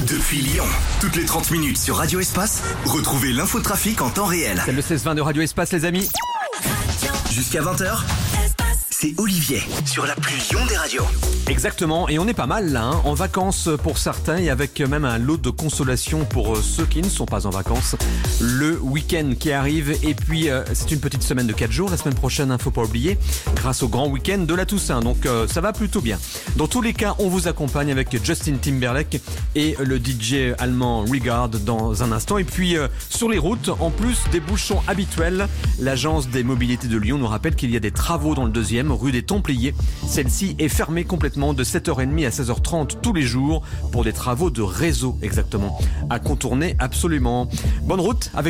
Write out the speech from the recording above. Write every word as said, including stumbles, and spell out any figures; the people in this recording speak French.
Depuis Lyon, toutes les trente minutes sur Radio Espace, retrouvez l'infotrafic en temps réel. C'est le seize vingt de Radio Espace, les amis. Jusqu'à vingt heures, c'est Olivier sur la plus Lyon des radios. Exactement, et on est pas mal là, hein, en vacances pour certains et avec même un lot de consolation pour ceux qui ne sont pas en vacances. Le week-end qui arrive et puis euh, c'est une petite semaine de quatre jours. La semaine prochaine, hein, faut pas oublier, grâce au grand week-end de la Toussaint. Donc euh, ça va plutôt bien. Dans tous les cas, on vous accompagne avec Justin Timberlake et le D J allemand Regard dans un instant. Et puis euh, sur les routes, en plus des bouchons habituels, l'agence des mobilités de Lyon nous rappelle qu'il y a des travaux dans le deuxième, rue des Templiers. Celle-ci est fermée complètement de sept heures trente à seize heures trente tous les jours pour des travaux de réseau exactement. À contourner absolument. Bonne route avec